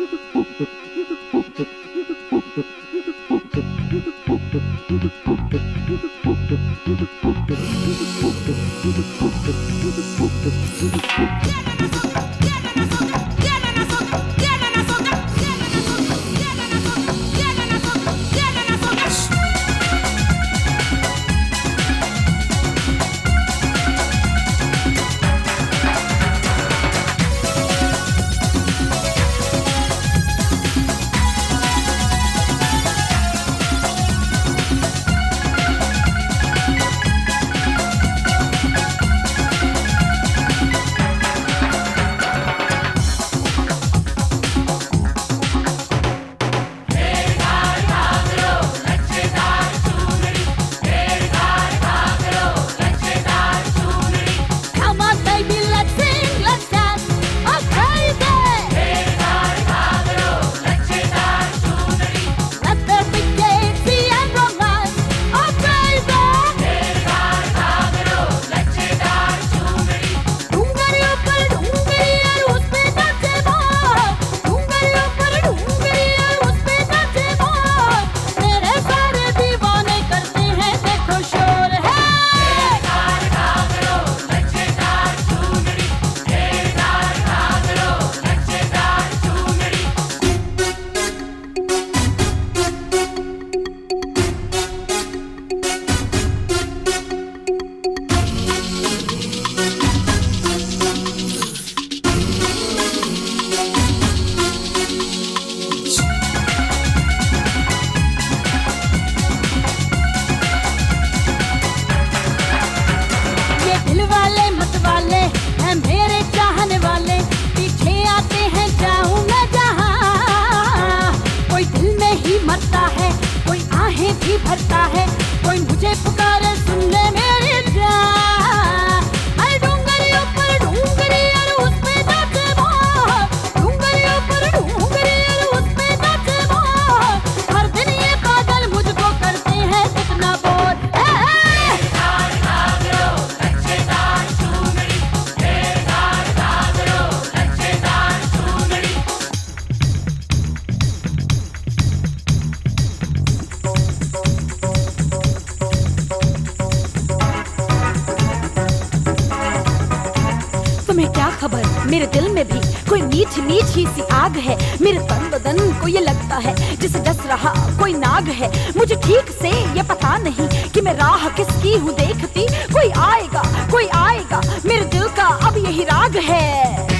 भरता है कोई मुझे पुकारे सुन ले मेरी जान। अरे डूंगरियों पर डूंगरी और उस पे नाचे मोर, डूंगरियों पर डूंगरी और उस पे नाचे मोर। हर दिन ये बादल मुझको करते हैं कितना बोर। तुम्हें क्या खबर मेरे दिल में भी कोई मीठी मीठी सी आग है। मेरे तन बदन को ये लगता है जिसे डस रहा कोई नाग है। मुझे ठीक से ये पता नहीं कि मैं राह किसकी हूँ देखती। कोई आएगा मेरे दिल का अब यही राग है।